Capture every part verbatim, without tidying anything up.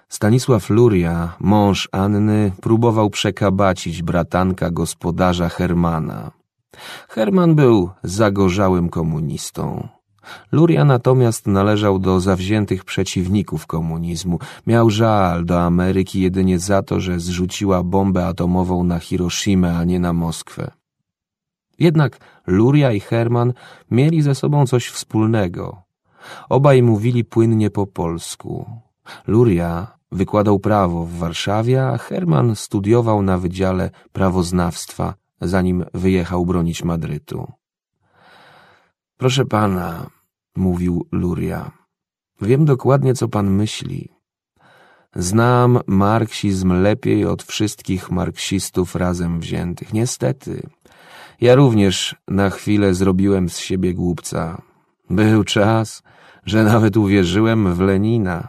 Stanisław Luria, mąż Anny, próbował przekabacić bratanka gospodarza Hermana. Herman był zagorzałym komunistą. Luria natomiast należał do zawziętych przeciwników komunizmu. Miał żal do Ameryki jedynie za to, że zrzuciła bombę atomową na Hiroshimę, a nie na Moskwę. Jednak Luria i Herman mieli ze sobą coś wspólnego. Obaj mówili płynnie po polsku. Luria wykładał prawo w Warszawie, a Herman studiował na Wydziale Prawoznawstwa, zanim wyjechał bronić Madrytu. Proszę pana, mówił Luria, wiem dokładnie, co pan myśli. Znam marksizm lepiej od wszystkich marksistów razem wziętych. Niestety, ja również na chwilę zrobiłem z siebie głupca. Był czas, że nawet uwierzyłem w Lenina.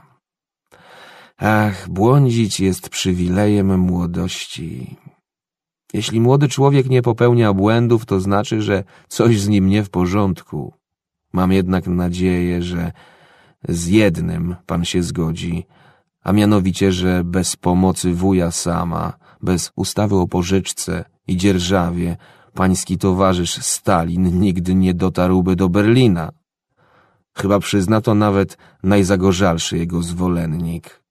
Ach, błądzić jest przywilejem młodości. Jeśli młody człowiek nie popełnia błędów, to znaczy, że coś z nim nie w porządku. Mam jednak nadzieję, że z jednym pan się zgodzi, a mianowicie, że bez pomocy wuja Sama, bez ustawy o pożyczce i dzierżawie, pański towarzysz Stalin nigdy nie dotarłby do Berlina. Chyba przyzna to nawet najzagorzalszy jego zwolennik.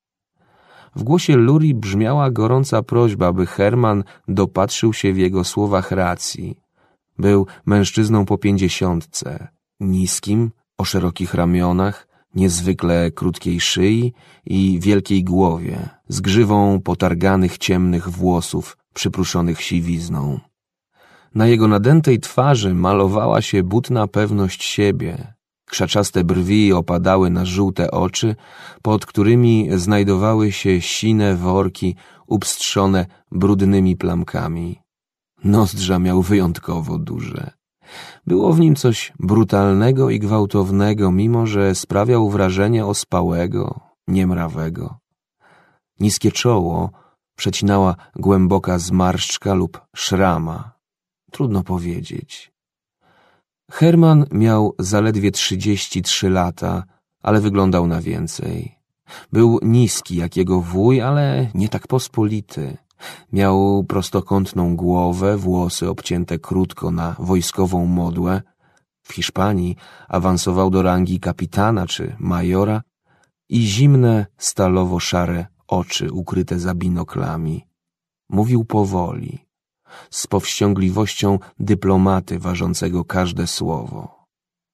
W głosie Lurii brzmiała gorąca prośba, by Herman dopatrzył się w jego słowach racji. Był mężczyzną po pięćdziesiątce, niskim, o szerokich ramionach, niezwykle krótkiej szyi i wielkiej głowie, z grzywą potarganych ciemnych włosów przypruszonych siwizną. Na jego nadętej twarzy malowała się butna pewność siebie. Krzaczaste brwi opadały na żółte oczy, pod którymi znajdowały się sine worki upstrzone brudnymi plamkami. Nozdrza miał wyjątkowo duże. Było w nim coś brutalnego i gwałtownego, mimo że sprawiał wrażenie ospałego, niemrawego. Niskie czoło przecinała głęboka zmarszczka lub szrama. Trudno powiedzieć. Herman miał zaledwie trzydzieści trzy lata, ale wyglądał na więcej. Był niski jak jego wuj, ale nie tak pospolity. Miał prostokątną głowę, włosy obcięte krótko na wojskową modłę. W Hiszpanii awansował do rangi kapitana czy majora i zimne, stalowo-szare oczy ukryte za binoklami. Mówił powoli, z powściągliwością dyplomaty ważącego każde słowo.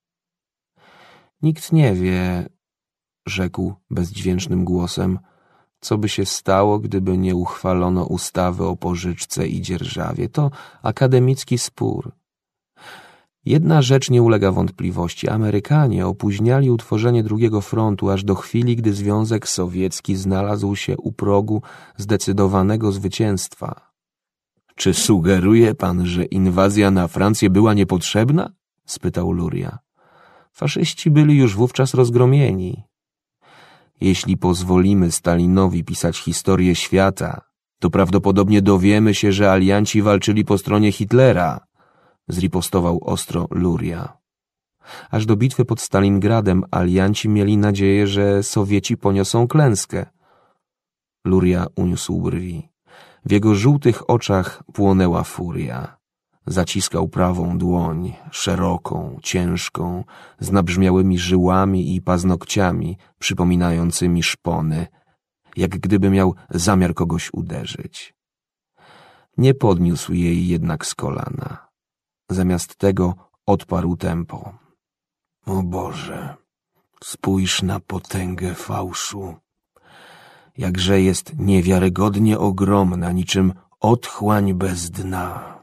Nikt nie wie, rzekł bezdźwięcznym głosem, co by się stało, gdyby nie uchwalono ustawy o pożyczce i dzierżawie. To akademicki spór. Jedna rzecz nie ulega wątpliwości. Amerykanie opóźniali utworzenie drugiego frontu aż do chwili, gdy Związek Sowiecki znalazł się u progu zdecydowanego zwycięstwa. Czy sugeruje pan, że inwazja na Francję była niepotrzebna? Spytał Luria. Faszyści byli już wówczas rozgromieni. Jeśli pozwolimy Stalinowi pisać historię świata, to prawdopodobnie dowiemy się, że alianci walczyli po stronie Hitlera, zripostował ostro Luria. Aż do bitwy pod Stalingradem alianci mieli nadzieję, że Sowieci poniosą klęskę. Luria uniósł brwi. W jego żółtych oczach płonęła furia. Zaciskał prawą dłoń, szeroką, ciężką, z nabrzmiałymi żyłami i paznokciami przypominającymi szpony, jak gdyby miał zamiar kogoś uderzyć. Nie podniósł jej jednak z kolana. Zamiast tego odparł tępo. O Boże, spójrz na potęgę fałszu. Jakże jest niewiarygodnie ogromna, niczym otchłań bez dna.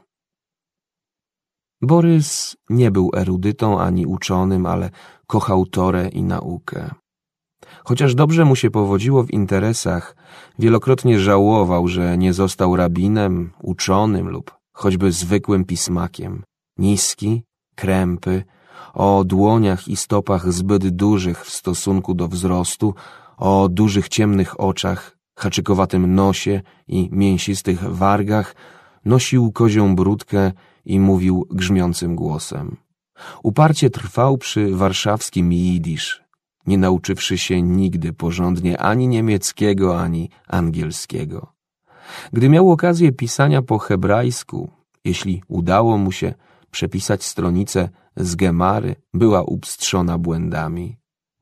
Borys nie był erudytą ani uczonym, ale kochał Torę i naukę. Chociaż dobrze mu się powodziło w interesach, wielokrotnie żałował, że nie został rabinem, uczonym lub choćby zwykłym pismakiem. Niski, krępy, o dłoniach i stopach zbyt dużych w stosunku do wzrostu, o dużych ciemnych oczach, haczykowatym nosie i mięsistych wargach, nosił kozią brudkę i mówił grzmiącym głosem. Uparcie trwał przy warszawskim jidysz. nie nauczywszy się nigdy porządnie ani niemieckiego, ani angielskiego. Gdy miał okazję pisania po hebrajsku, jeśli udało mu się przepisać stronicę z Gemary, była upstrzona błędami.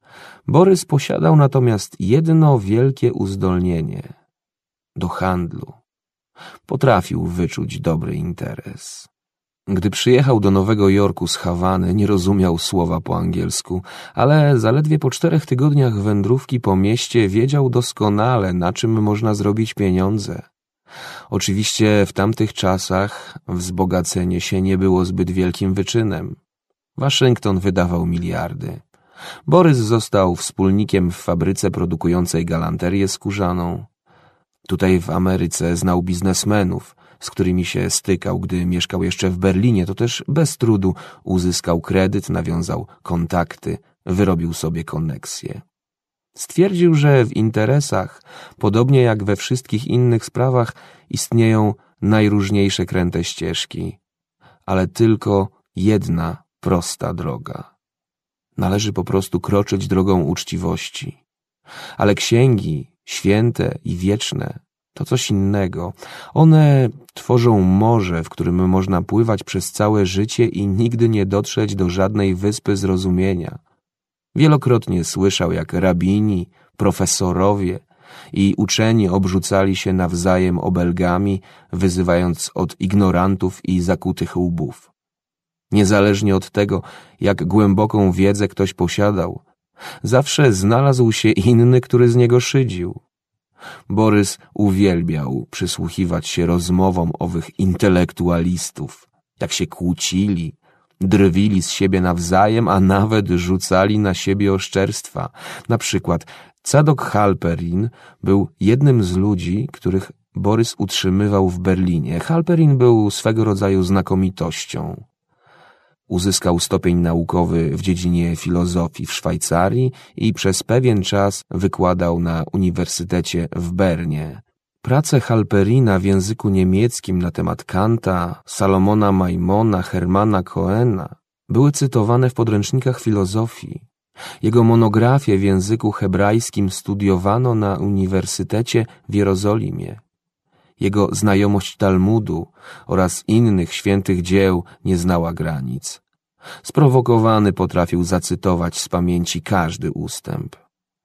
Borys posiadał natomiast jedno wielkie uzdolnienie – do handlu. Potrafił wyczuć dobry interes. Gdy przyjechał do Nowego Jorku z Hawany, nie rozumiał słowa po angielsku, ale zaledwie po czterech tygodniach wędrówki po mieście wiedział doskonale, na czym można zrobić pieniądze. Oczywiście w tamtych czasach wzbogacenie się nie było zbyt wielkim wyczynem. Waszyngton wydawał miliardy. Borys został wspólnikiem w fabryce produkującej galanterię skórzaną. Tutaj w Ameryce znał biznesmenów, z którymi się stykał, gdy mieszkał jeszcze w Berlinie. To też bez trudu uzyskał kredyt, nawiązał kontakty, wyrobił sobie koneksje. Stwierdził, że w interesach, podobnie jak we wszystkich innych sprawach, istnieją najróżniejsze kręte ścieżki, ale tylko jedna prosta droga. Należy po prostu kroczyć drogą uczciwości. Ale księgi, święte i wieczne, to coś innego. One tworzą morze, w którym można pływać przez całe życie i nigdy nie dotrzeć do żadnej wyspy zrozumienia. Wielokrotnie słyszał, jak rabini, profesorowie i uczeni obrzucali się nawzajem obelgami, wyzywając od ignorantów i zakutych łbów. Niezależnie od tego, jak głęboką wiedzę ktoś posiadał, zawsze znalazł się inny, który z niego szydził. Borys uwielbiał przysłuchiwać się rozmowom owych intelektualistów, jak się kłócili, drwili z siebie nawzajem, a nawet rzucali na siebie oszczerstwa. Na przykład Tzadok Halperin był jednym z ludzi, których Borys utrzymywał w Berlinie. Halperin był swego rodzaju znakomitością. Uzyskał stopień naukowy w dziedzinie filozofii w Szwajcarii i przez pewien czas wykładał na uniwersytecie w Bernie. Prace Halperina w języku niemieckim na temat Kanta, Salomona Maimona, Hermana Cohena były cytowane w podręcznikach filozofii. Jego monografię w języku hebrajskim studiowano na uniwersytecie w Jerozolimie. Jego znajomość Talmudu oraz innych świętych dzieł nie znała granic. Sprowokowany potrafił zacytować z pamięci każdy ustęp.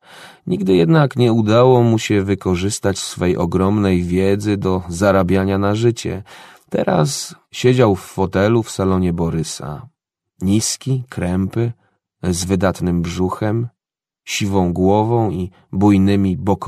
Nigdy jednak nie udało mu się wykorzystać swej ogromnej wiedzy do zarabiania na życie. Teraz siedział w fotelu w salonie Borysa. Niski, krępy, z wydatnym brzuchem, siwą głową i bujnymi bokowami.